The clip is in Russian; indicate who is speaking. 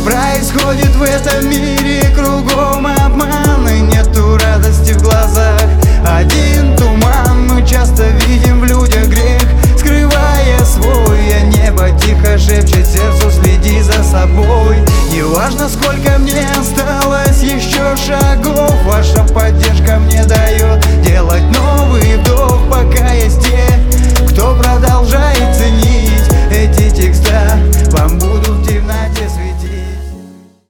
Speaker 1: происходит в этом мире? Кругом обман и нету радости в глазах. Один туман, мы часто видим в людях грех, скрывая свой, а небо тихо шепчет сердцу: следи за собой. Неважно, сколько мне осталось еще шагов, ваша поддержка мне дает делать новый вдох.